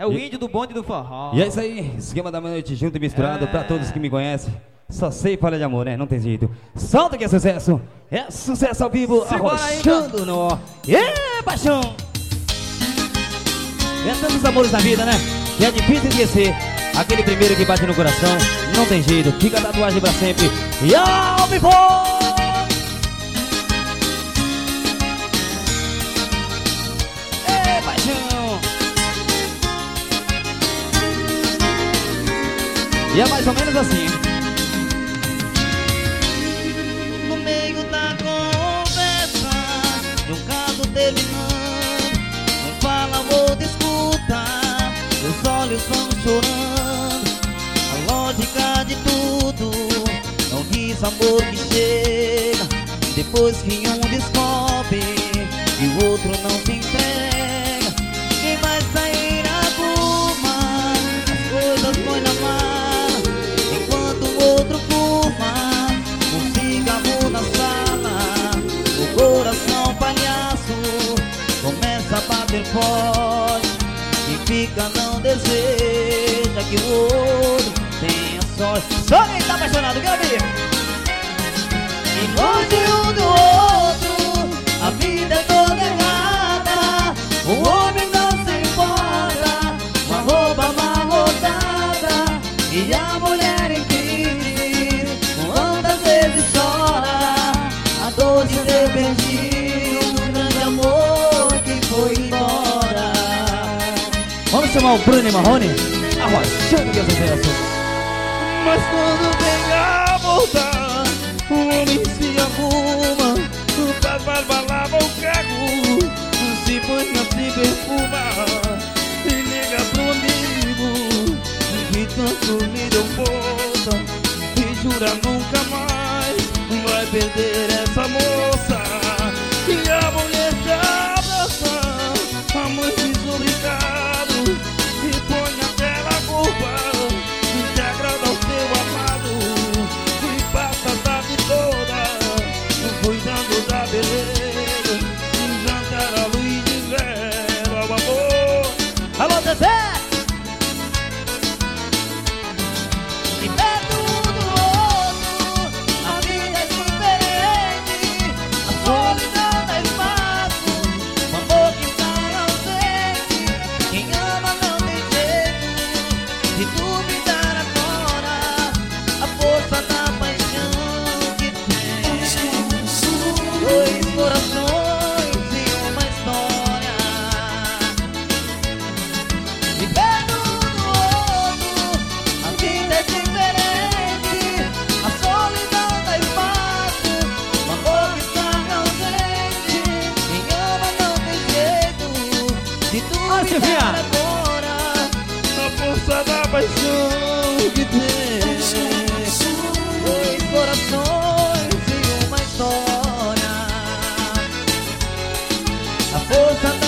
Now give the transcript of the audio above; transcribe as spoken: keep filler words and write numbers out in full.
É o índio do bonde do forró. E é isso aí, esquema da noite junto e misturado. É. Pra todos que me conhecem, só sei falar de amor, né? Não tem jeito. Solta que é sucesso. É sucesso ao vivo, arrochando no... É, paixão. É tantos amores na vida, né? Que é difícil esquecer. Aquele primeiro que bate no coração, não tem jeito. Fica a tatuagem pra sempre. E ao vivo! É, paixão. E é mais ou menos assim. No meio da conversa, de um caso terminando, não fala, outra escuta, os olhos vão chorando. A lógica de tudo, não diz amor que chega depois que um descobre e o outro não se entrega. Quem vai sair alguma, as coisas põe na mala, enquanto o outro fuma um cigarro na sala. O coração palhaço começa a bater forte e fica, não deseja que o outro tenha sorte. Só quem tá apaixonado, quer ver? E longe um do outro, a vida é toda errada. O homem não se importa com a roupa amarrotada, e a mulher em crise quantas vezes chora a dor de ter perdido um grande amor que foi embora. Vamos chamar o Bruno e Marrone, arrochando que é sucesso. Mas quando vem a voltar, o homem se arruma, faz barba, lava o carro, se banha, se perfuma e liga pro amigo que tanto me deu força e jura nunca mais vai perder essa moça. E a mulher já abraça, a mãe diz obrigado e põe aquela culpa de agradar o seu amado e passa a tarde toda cuidando da beleza, jantar à luz de vela ao amor. Alô, Zezé! E perto um do outro, a vida é diferente, a solidão dá espaço, o amor que sai ausente. Quem ama não tem jeito de duvidar agora a força da paixão que tem. Dois corações e uma história. E perto um do outro, a vida é diferente, a solidão dá espaço, o amor que está ausente. Quem ama não tem jeito de duvidar agora a força da paixão que tem. Dois corações e uma história. A força